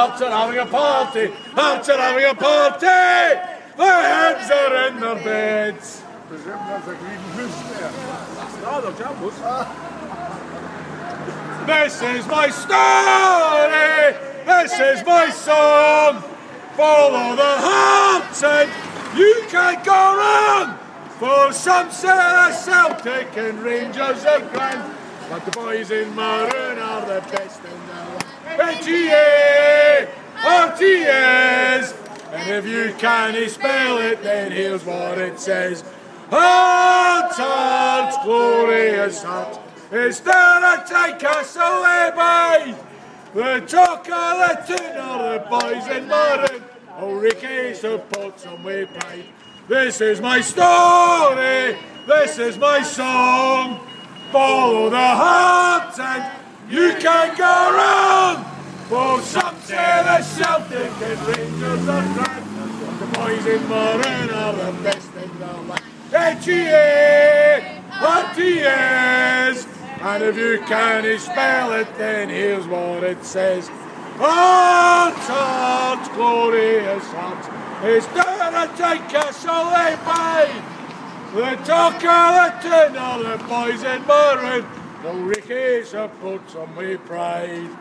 Hearts are having a party. Hearts are having a party. Their heads are in their beds. Presume that's a green goose there. No, they're jambos. This is my story. This is my song. Follow the hearts and you can't go wrong. For some say the Celtic and Rangers are grand, but the boys in Maroon are the best in the land. RTA, RTAs, and if you can't spell it, then here's what it says. Hearts, hearts, glorious hearts, is there a take us away by the talk of the tune of the boys in Maroon. Oh, Ricky supports them with pride. This is my story, this is my song. Follow the heart and you can't go wrong. For some say the Celtic and Rangers are grand, but the boys in Maroon are the best in the land. HEA, RTAs, and if you can't spell it, then here's what it says. Hearts, hearts, glorious hearts, is there to take us away by the talk of the tune of the boys in Maroon. The Ricky supports them with pride.